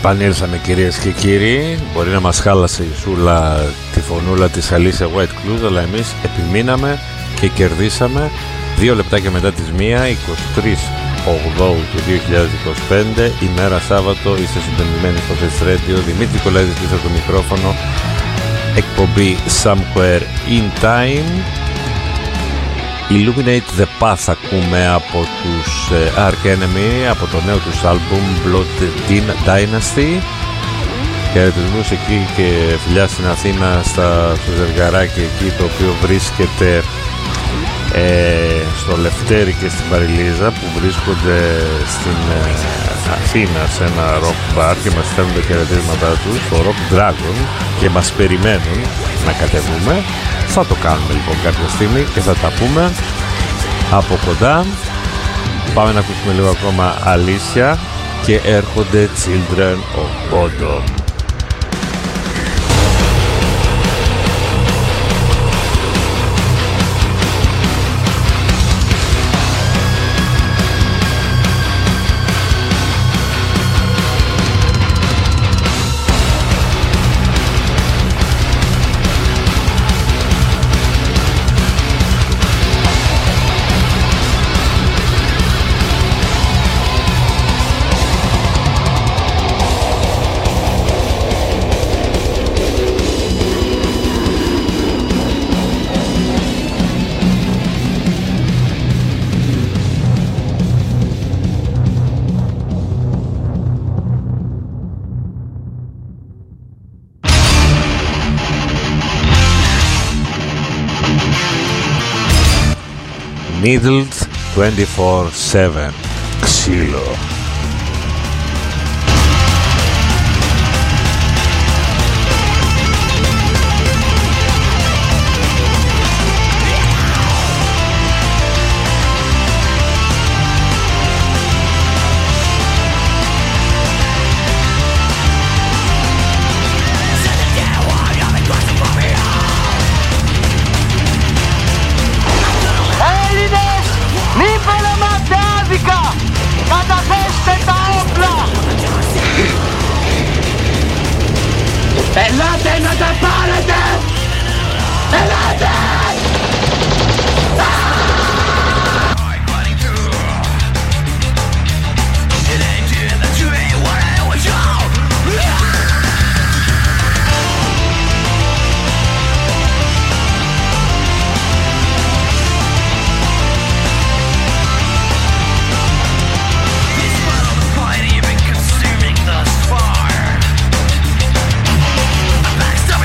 Επανήλθαμε κυρίες και κύριοι. Μπορεί να μας χάλασε η Σούλα τη φωνούλα της Alicia White Clues, αλλά εμείς επιμείναμε και κερδίσαμε. 2 λεπτάκια μετά τις 1, 23 Οκτώβρου του 2025, ημέρα Σάββατο, είστε συντονισμένοι στο Fest Radio. Δημήτρη Κολέδης πίσω από το μικρόφωνο. Εκπομπή Somewhere in Time. Illuminate the Path ακούμε από τους Arch Enemy, από το νέο τους άλμπουμ Blood Dynasty. Χαιρετισμούς εκεί και φιλιά στην Αθήνα, στο ζευγαράκι εκεί το οποίο βρίσκεται στο Λευτέρι και στην Παριλίζα, που βρίσκονται στην Αθήνα σε ένα rock bar και μας στέλνουν τα χαιρετίσματά τους, το Rock Dragon, και μας περιμένουν να κατεβούμε. Θα το κάνουμε λοιπόν κάποια στιγμή και θα τα πούμε από κοντά. Πάμε να ακούσουμε λίγο ακόμα Alicia και έρχονται Children of Bodom. Needled 24/7. Ξύλο. Ελάτε να τα πάρετε! Ελάτε! Backstab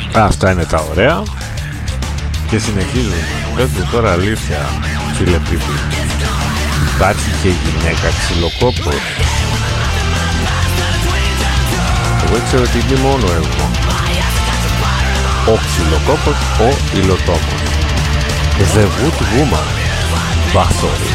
Αυτά είναι τα ωραία. Και συνεχίζουμε. Πέτω τώρα αλήθεια, φίλε Πίπη. Υπάρχει και γυναίκα ξυλοκόπος. Εγώ ξέρω ότι είναι μόνο εγώ. Ο ξυλοκόπος, ο υλοτόμος. The Wood Woman. Bathory.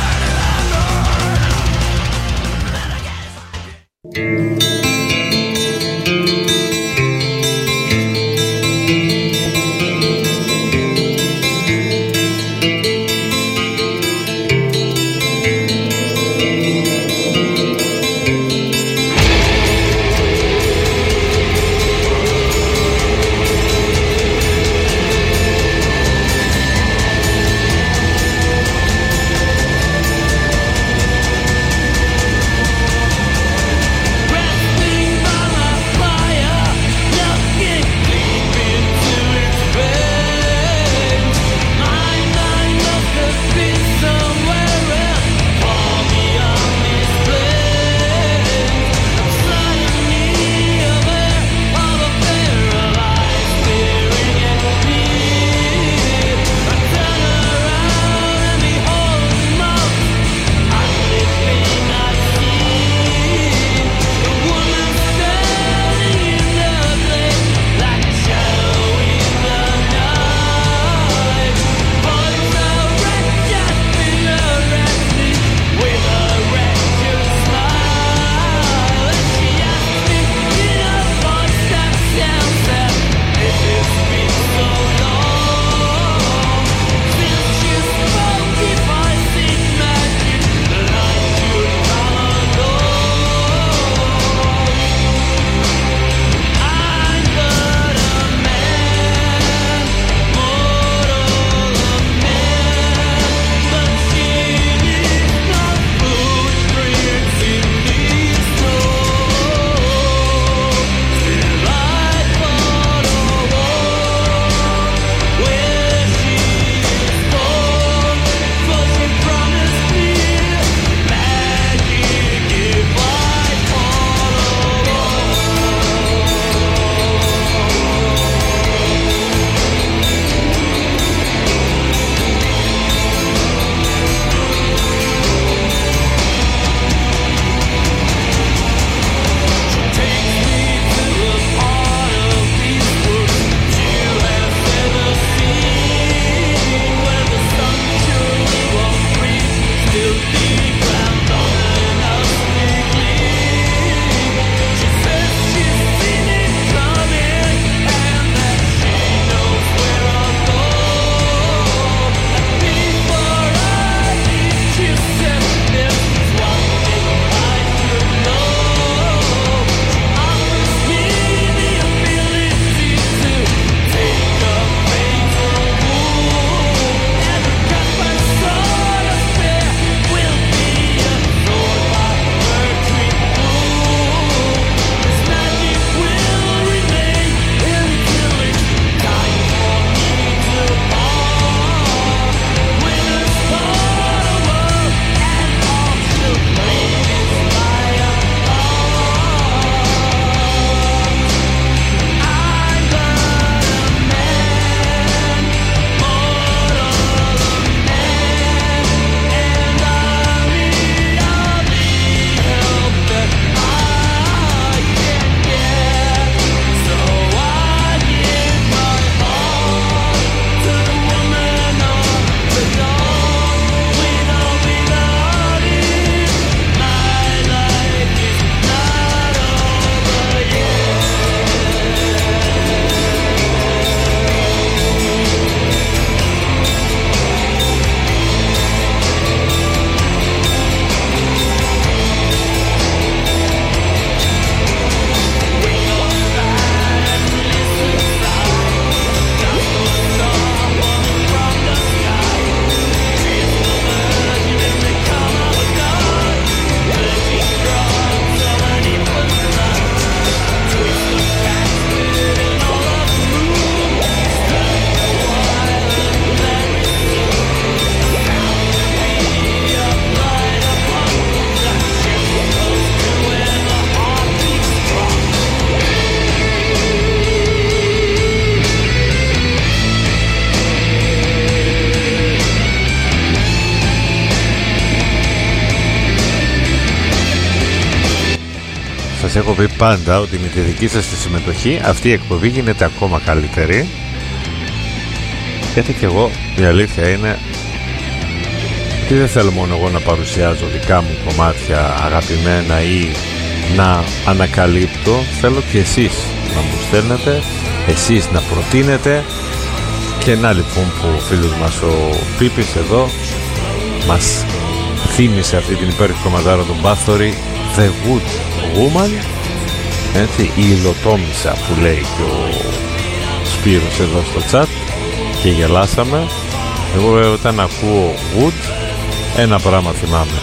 σας έχω πει πάντα ότι με τη δική σας τη συμμετοχή αυτή η εκπομπή γίνεται ακόμα καλύτερη, γιατί και εγώ η αλήθεια είναι ότι δεν θέλω μόνο εγώ να παρουσιάζω δικά μου κομμάτια αγαπημένα ή να ανακαλύπτω, θέλω και εσείς να μου στέλνετε, εσείς να προτείνετε. Και να λοιπόν που ο φίλος μας ο Πίπης εδώ μας θύμισε αυτή την υπέροχη κομματάρα του Bathory, The Good Woman, έτσι, η υλοτόμησα που λέει και ο Σπύρος εδώ στο chat, και γελάσαμε. Εγώ όταν ακούω Wood ένα πράγμα θυμάμαι.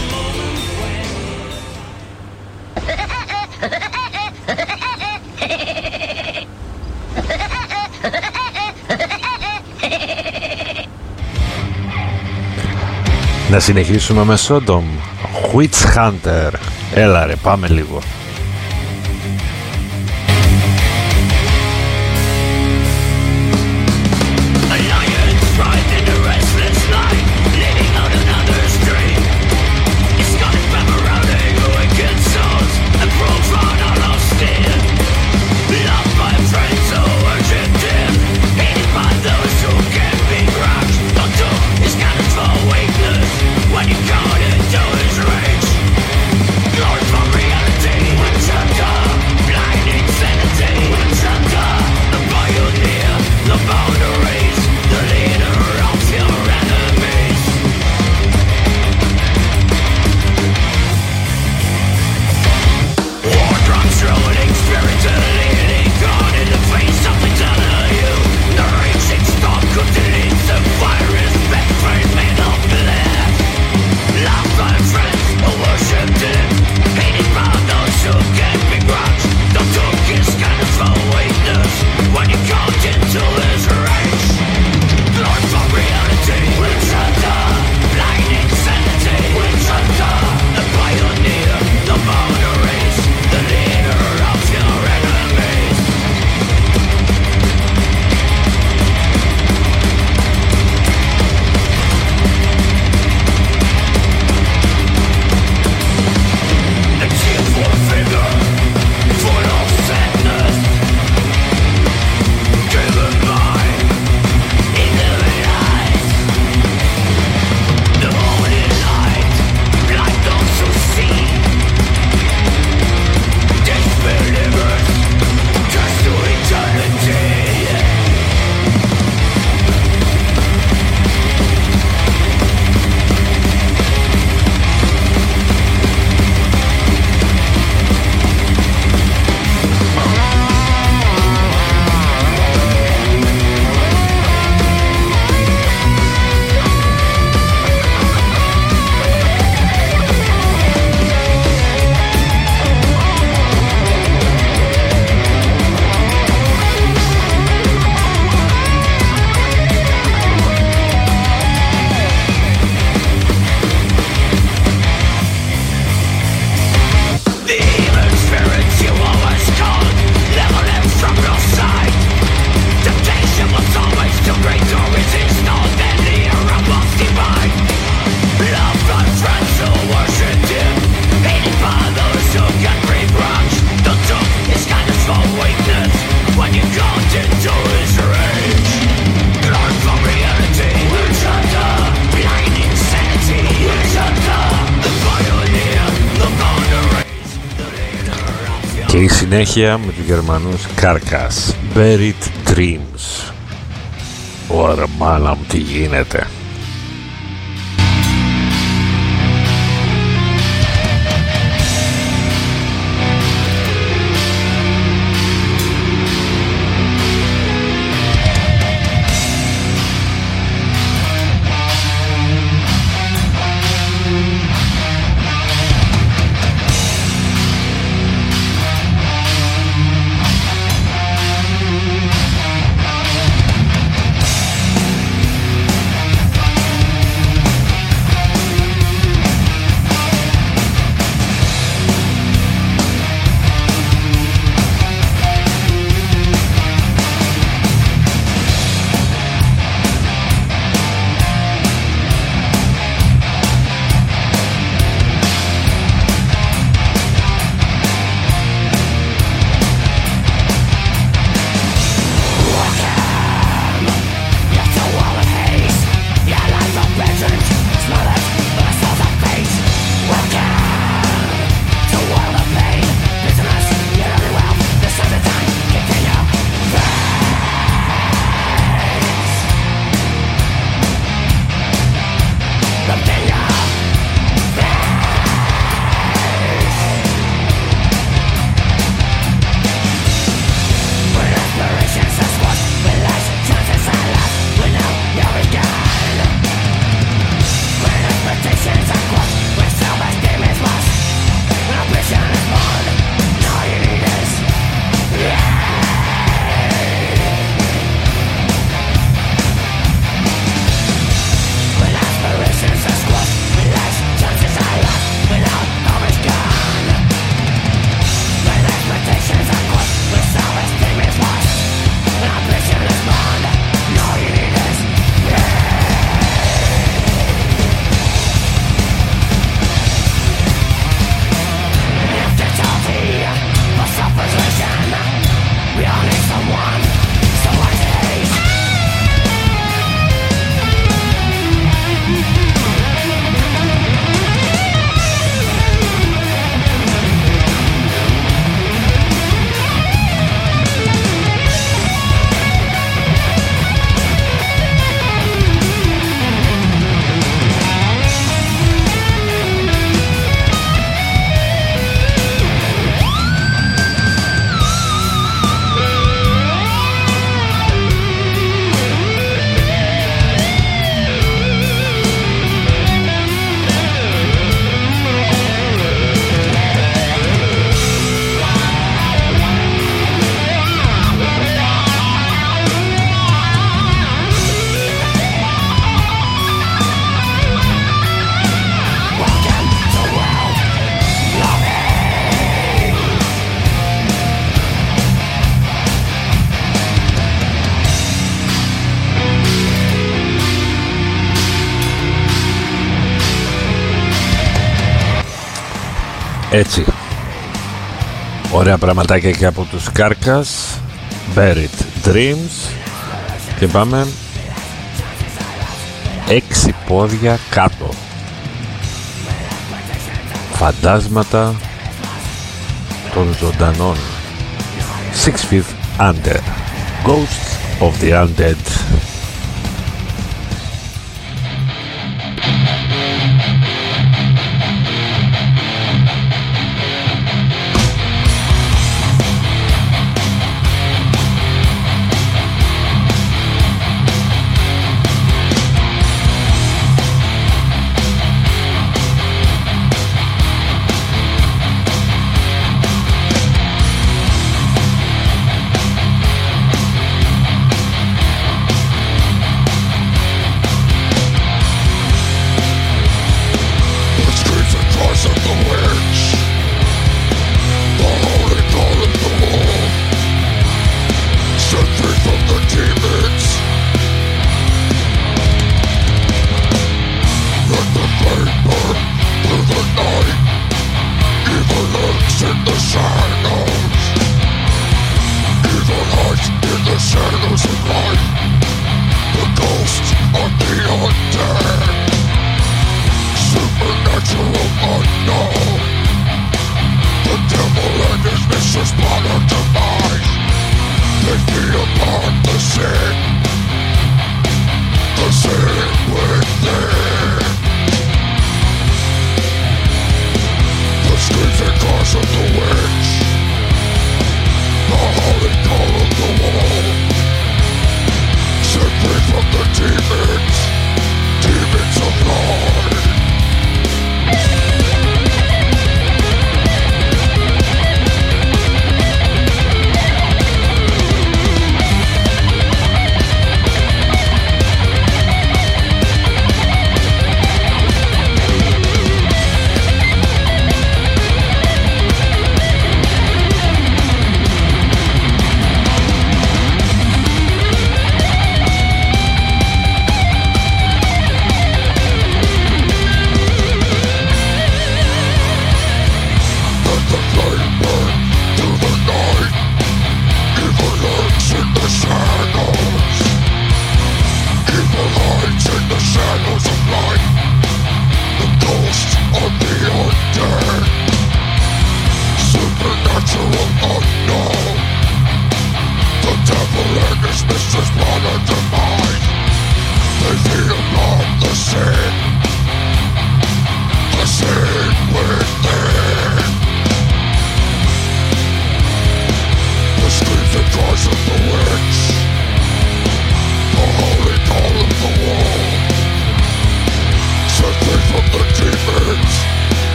Να συνεχίσουμε με Sodom, Witch Hunter. Έλα ρε, πάμε λίγο. Και η συνέχεια με τους Γερμανούς Carcass, Buried Dreams. Ωρα μάνα μου, τι γίνεται. Έτσι. Ωραία πραγματάκια και από τους Carcass, Buried Dreams. Και πάμε 6 πόδια κάτω. Φαντάσματα των ζωντανών. 6 feet under. Ghosts of the Undead. Supernatural unknown.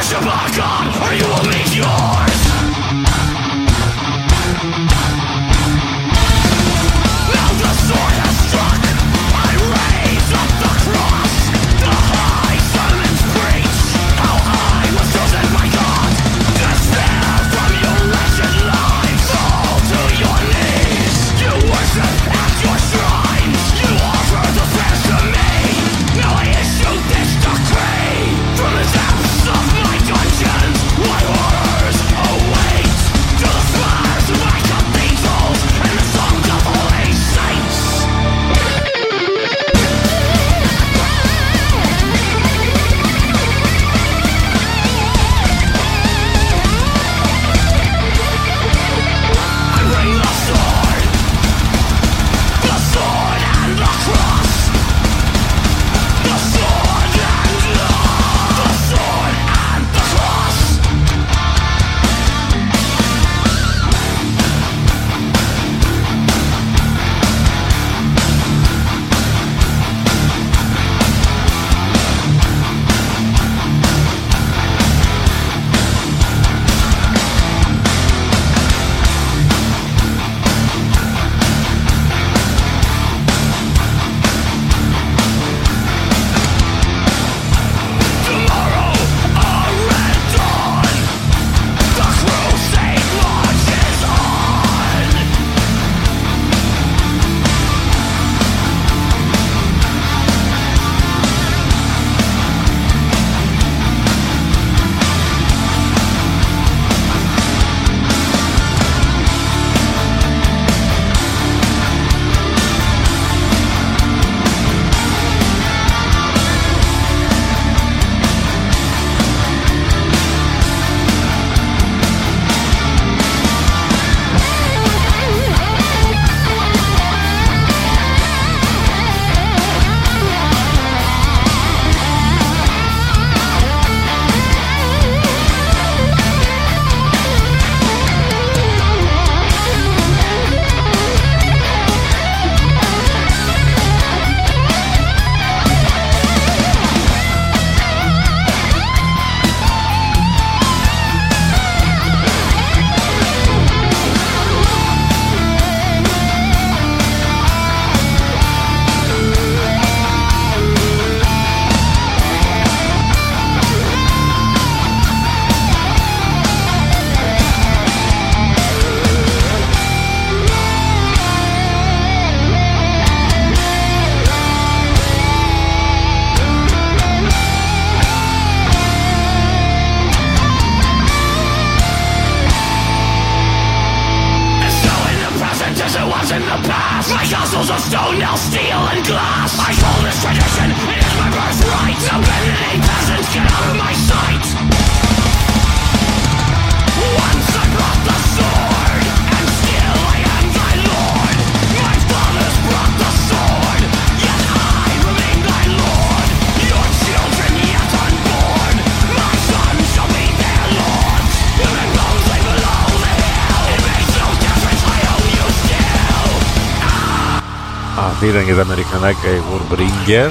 Αυτή ήταν και τα αμερικανάκια η Warbringer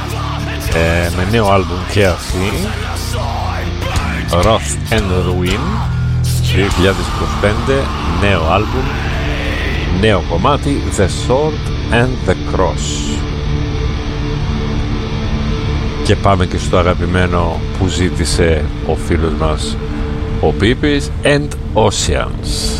με νέο άλμπουμ και αυτή, Wrath and Ruin 2025, νέο άλμπουμ, νέο κομμάτι, The Sword and the Cross. Και πάμε και στο αγαπημένο που ζήτησε ο φίλος μας ο Πίπης, And Oceans.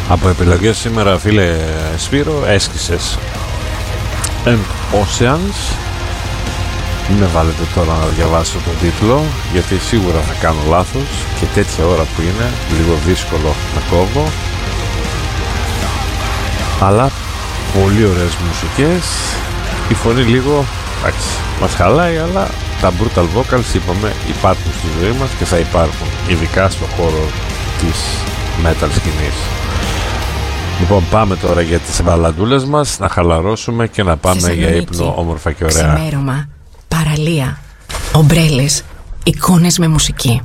Από επιλογές σήμερα, φίλε Σπύρο, έσκησες And Oceans. Μην με βάλετε τώρα να διαβάσω τον τίτλο, γιατί σίγουρα θα κάνω λάθος και τέτοια ώρα που είναι λίγο δύσκολο να κόβω. Αλλά πολύ ωραίες μουσικές. Η φωνή λίγο, εντάξει, μας χαλάει, αλλά τα brutal vocals, είπαμε, υπάρχουν στη ζωή μας και θα υπάρχουν, ειδικά στο χώρο της metal σκηνής. Λοιπόν, πάμε τώρα για τις βαλαντούλες μας, να χαλαρώσουμε και να πάμε για ύπνο όμορφα και ωραία. Ξημέρωμα, παραλία, ομπρέλες, εικόνες με μουσική.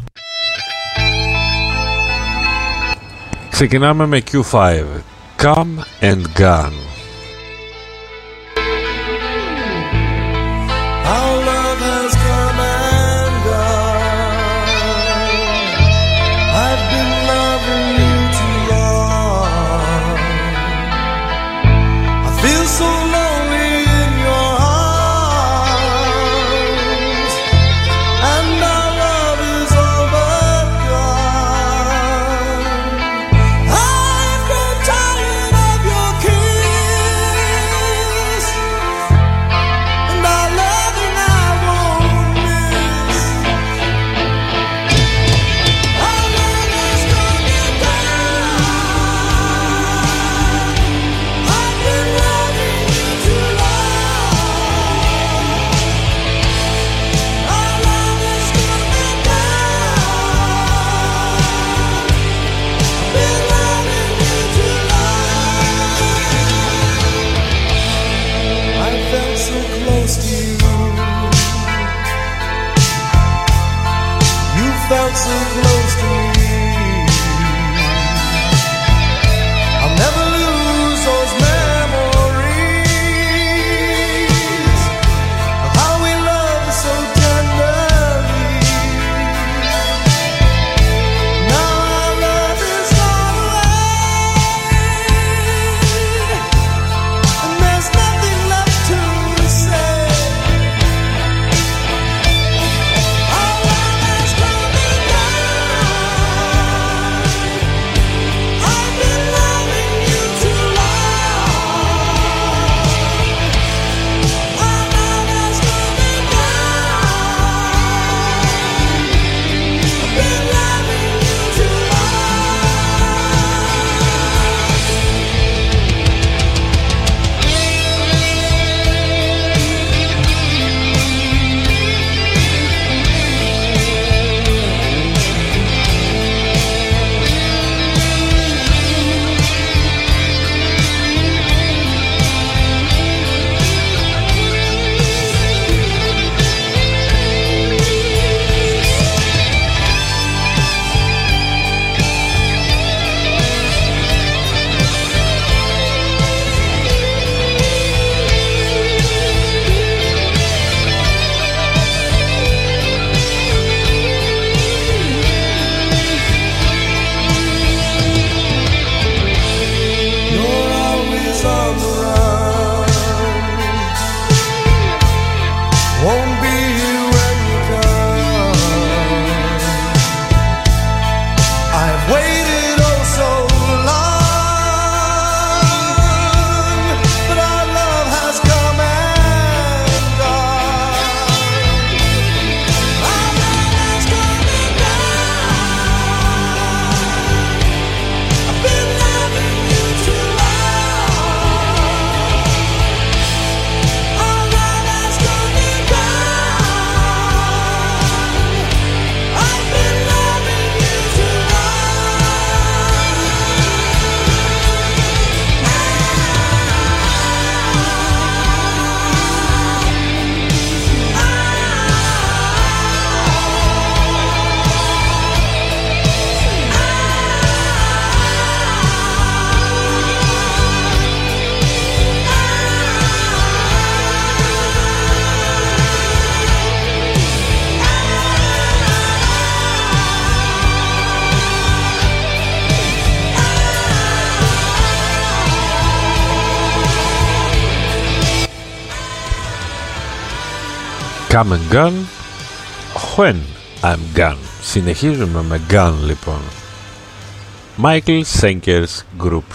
Ξεκινάμε με Q5, Come and Gone. Come and Gone, When I'm Gone. Συνεχίζουμε με Gone λοιπόν. Michael Schenker's Group.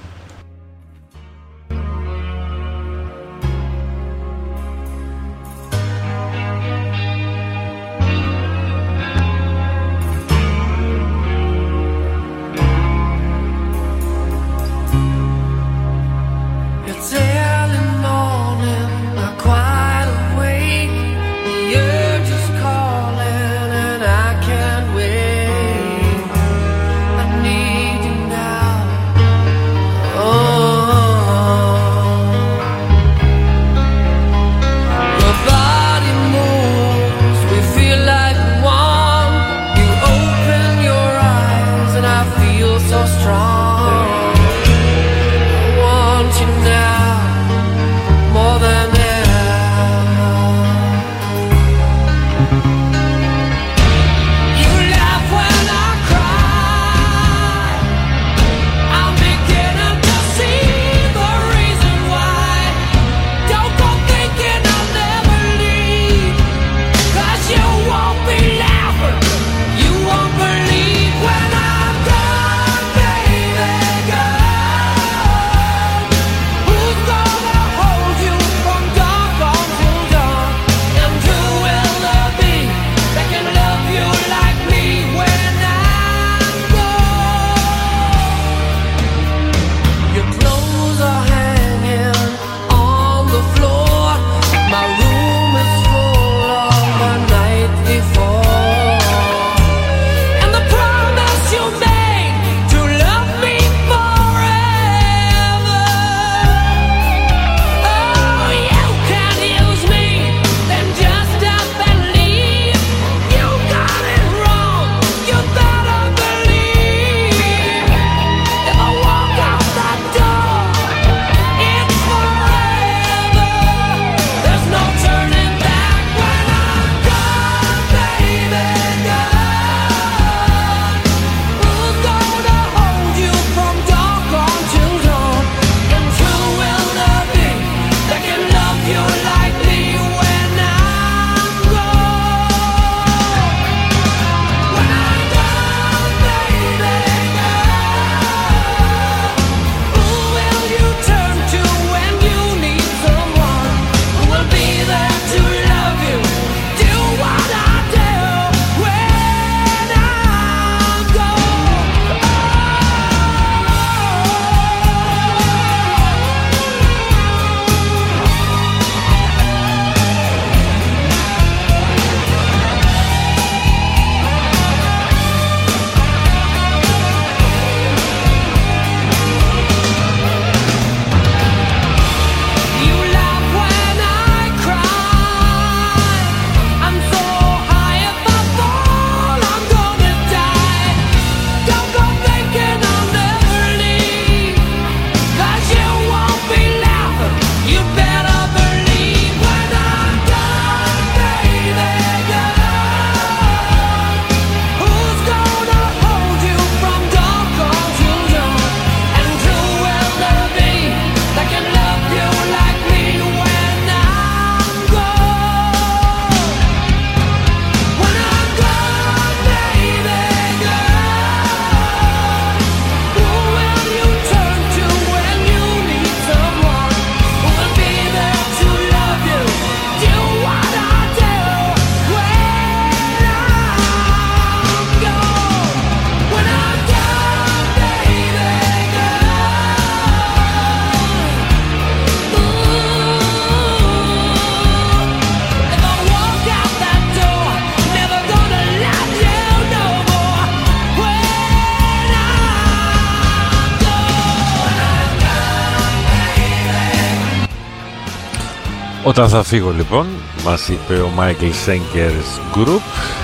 Όταν θα φύγω λοιπόν, μας είπε ο Michael Schenker's Group,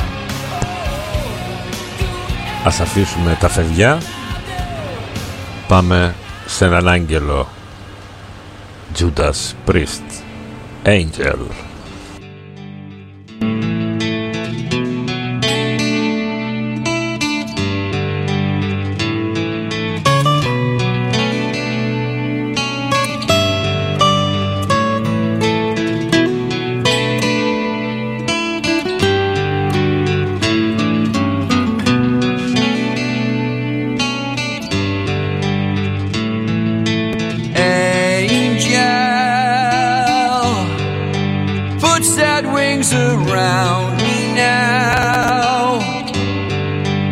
ας αφήσουμε τα φευγιά, πάμε σε έναν άγγελο, Judas Priest, Angel.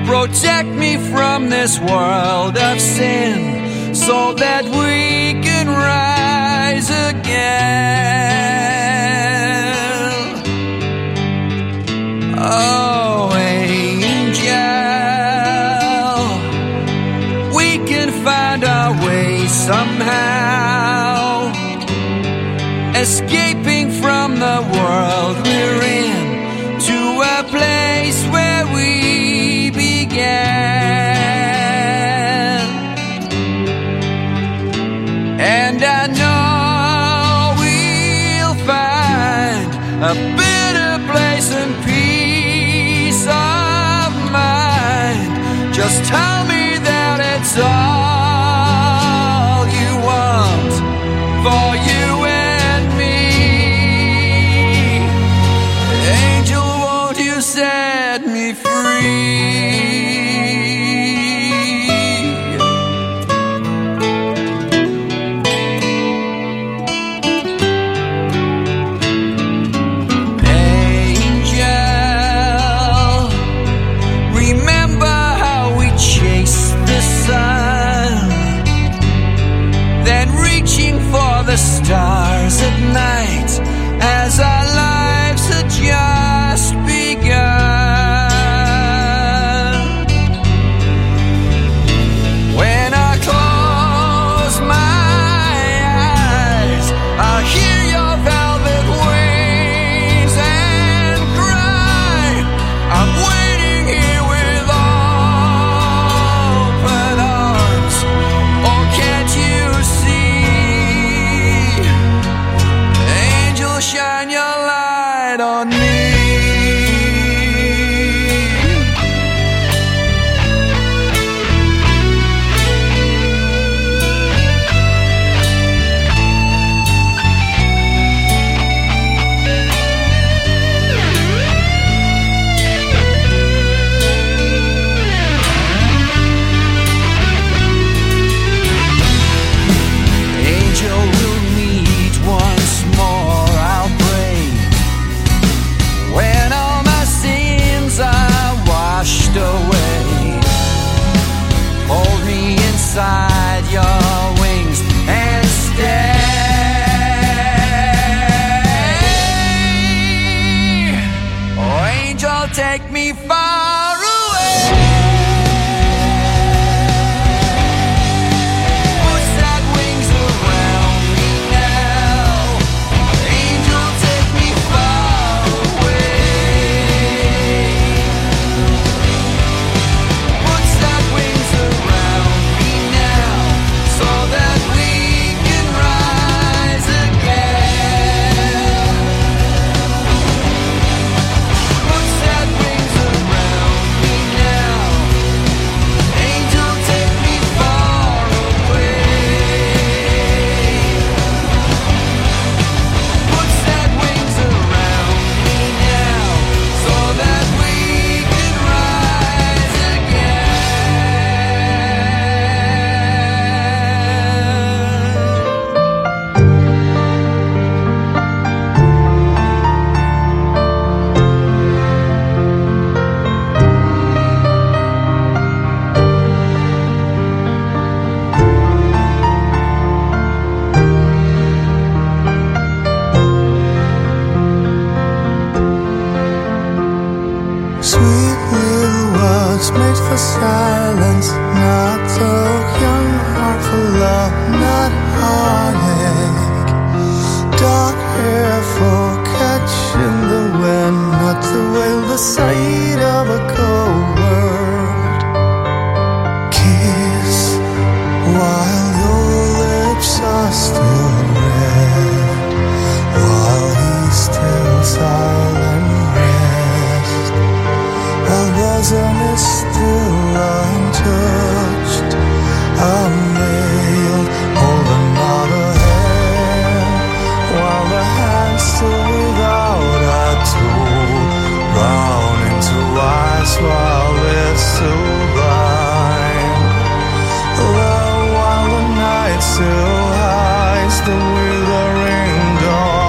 Protect me from this world of sin, so that we can rise again. Oh, angel, we can find our way somehow, escaping from the world we're in to a place where we began. And I know we'll find a better place and peace of mind. Just tell me that it's all you want for you and me. Angel, won't you set me free? The stars at night as our lives had just begun. When I close my eyes, I hear your velvet wings and cry. I'm waiting here with open arms. Oh, can't you see? Shine your light on me. Angel, we'll meet once more. Washed away, hold me inside your wings and stay. Oh, angel, take me far away. Put that wings around me now. Angel, take me far away. Made for silence, not so young, heart for love, not heartache. Dark hair for catching the wind, not to wail the sight of a cold world. Kiss while your lips are still red, while he's still silent. Rest while bosom is still untouched. I'm veiled, holding out a hand, while the hand's still without a tool. Round into ice while it's still blind. Love while the night still hides the withering dawn.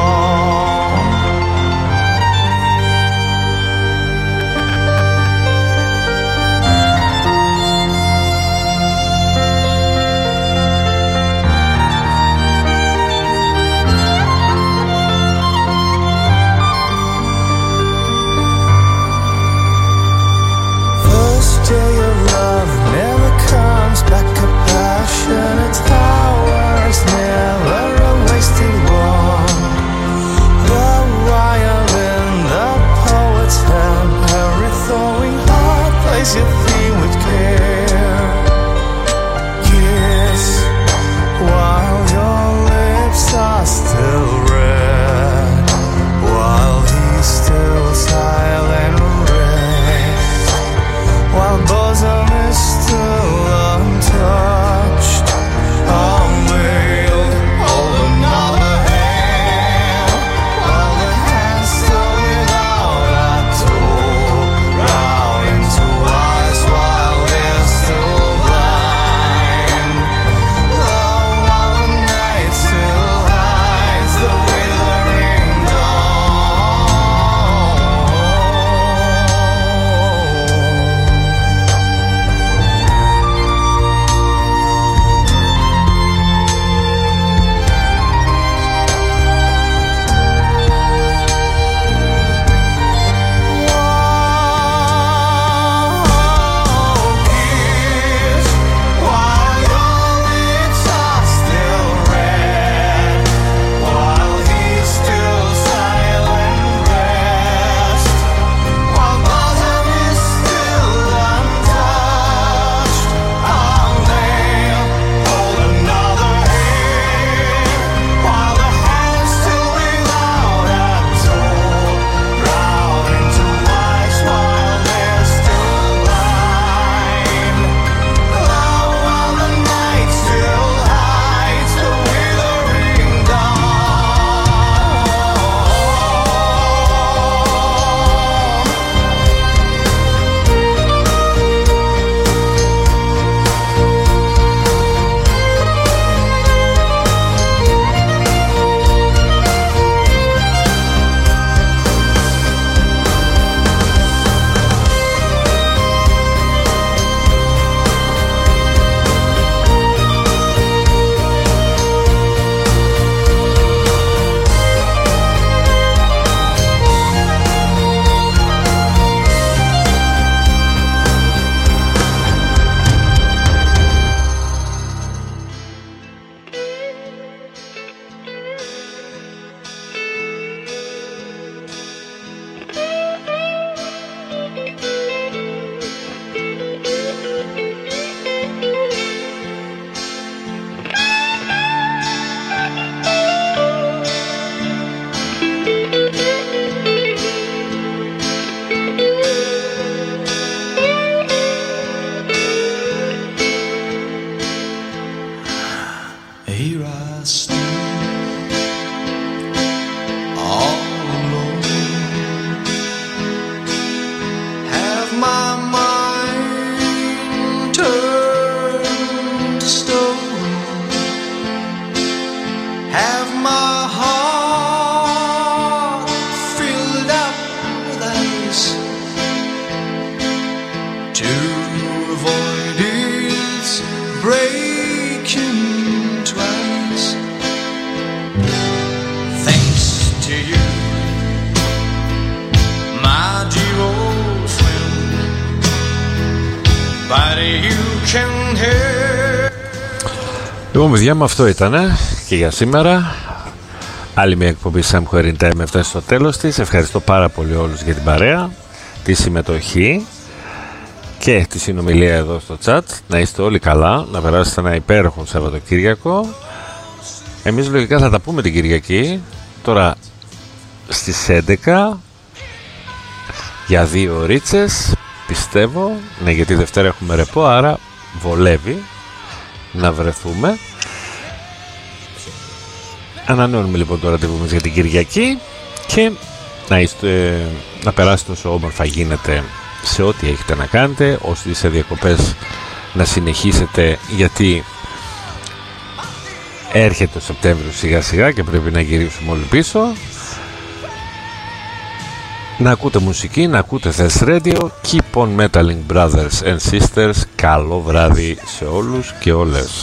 my heart filled up with ice to avoid its breaking twice. Thanks to you, my dear old friend, but you can hear. Λοιπόν, παιδιά μου, αυτό ήτανε και για σήμερα. Άλλη μια εκπομπή Sam Querin Time έφτασε στο τέλος της. Ευχαριστώ πάρα πολύ όλους για την παρέα, τη συμμετοχή και τη συνομιλία εδώ στο chat. Να είστε όλοι καλά, να περάσετε ένα υπέροχο Σαββατοκύριακο. Εμείς λογικά θα τα πούμε την Κυριακή, τώρα στις 11 για 2 ωρίτσες, πιστεύω. Ναι, γιατί Δευτέρα έχουμε ρεπό, άρα βολεύει να βρεθούμε. Ανανεώνουμε λοιπόν το ραντεβού μας για την Κυριακή και να περάσετε όσο όμορφα γίνεται σε ό,τι έχετε να κάνετε. Όσοι σε διακοπές να συνεχίσετε, γιατί έρχεται ο Σεπτέμβριος σιγά σιγά και πρέπει να γυρίσουμε όλοι πίσω. Να ακούτε μουσική, να ακούτε Thess Radio. Keep on metaling brothers and sisters. Καλό βράδυ σε όλους και όλες.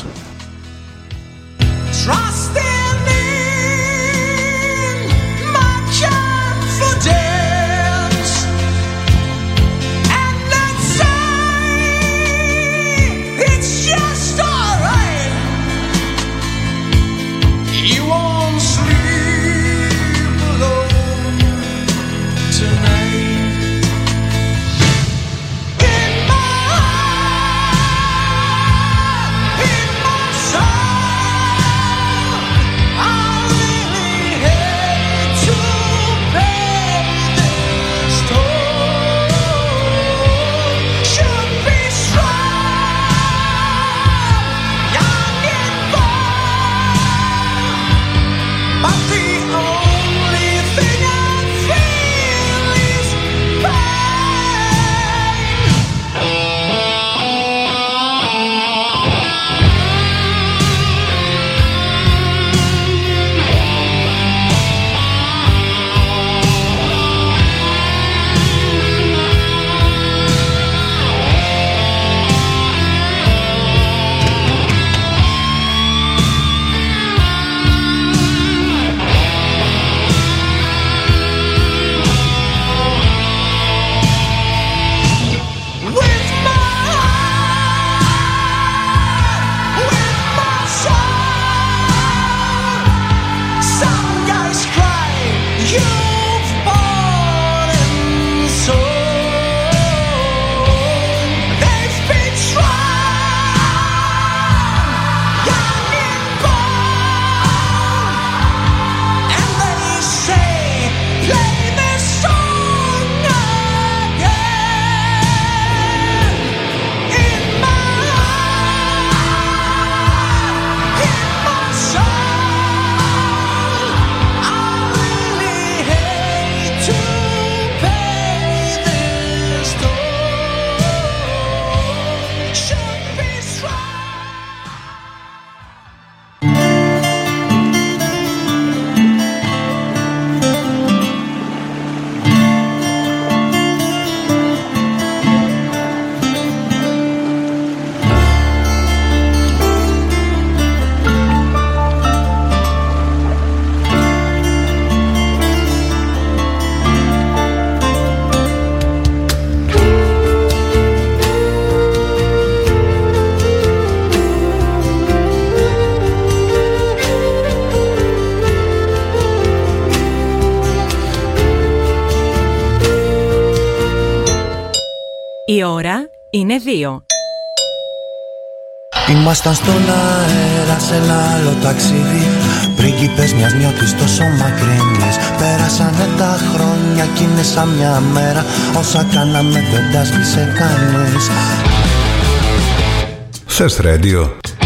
Η ώρα είναι 2. Ήμασταν στον αέρα σε ένα άλλο ταξίδι, πρίγκιπες μιας νιώτης τόσο μακρινής. Πέρασανε τα χρόνια κι είναι σαν μια μέρα, όσα κάναμε δεν τα σβήσε κανείς. Thess Radio.